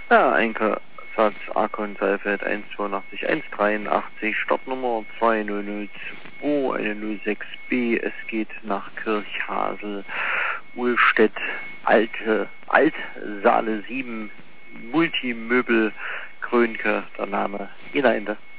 Ja, Einkaufsatz Arkon Seifeld 182 Startnummer 2002 06B. Es geht nach Kirchhasel, Uhlstedt, Altsaale 7, Multimöbel, Krönke, der Name Ina Ende.